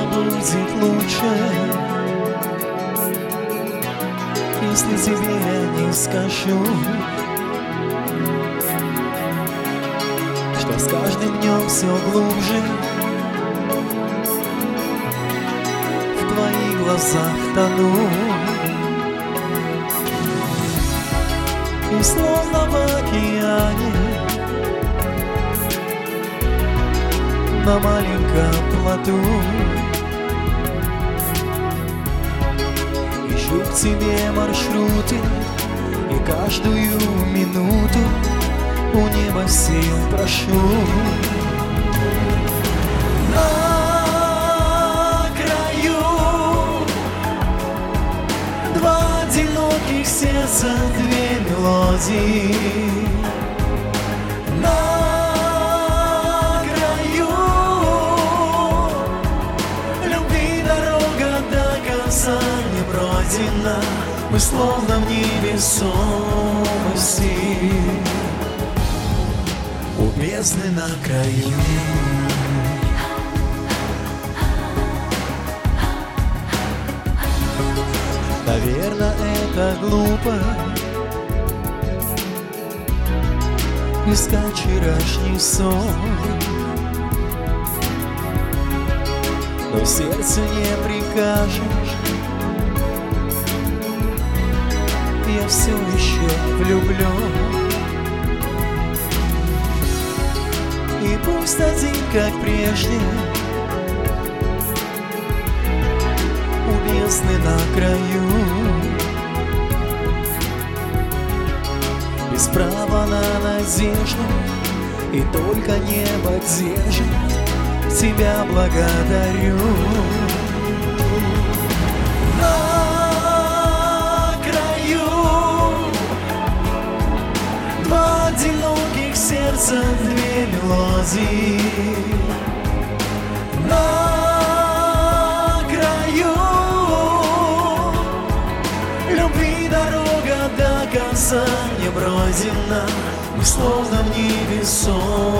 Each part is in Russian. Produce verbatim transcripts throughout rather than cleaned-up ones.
наверное, будет лучше, если тебе я не скажу, что с каждым днем все глубже в твоих глазах тону. И словно в океане на маленьком плоту ищу к тебе маршруты, и каждую минуту у неба сил прошу. На краю два одиноких сердца, две мелодии. На краю любви дорога до конца не пройдена, мы словно в невесомости у бездны на краю. Наверное, это глупо искать вчерашний сон, но сердцу не прикажешь, я все еще влюблен. И пусть один, как прежде, у бездны на краю, без права на надежду, и только небо держит, тебя благодарю. На краю два одиноких сердца, две мелодии. На краю любви дорога до конца не пройдена, мы словно в невесомости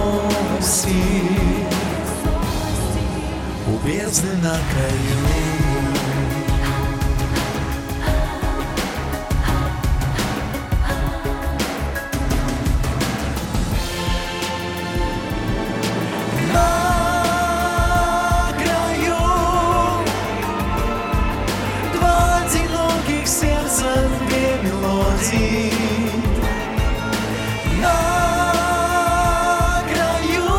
у бездны на краю. На краю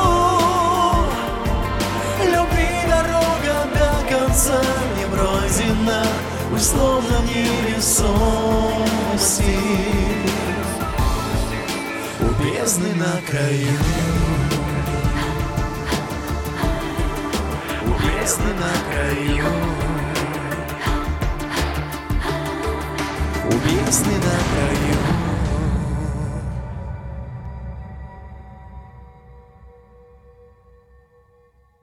любви дорога до конца не пройдена, мы словно в невесомости у бездны на краю. У бездны на краю. У бездны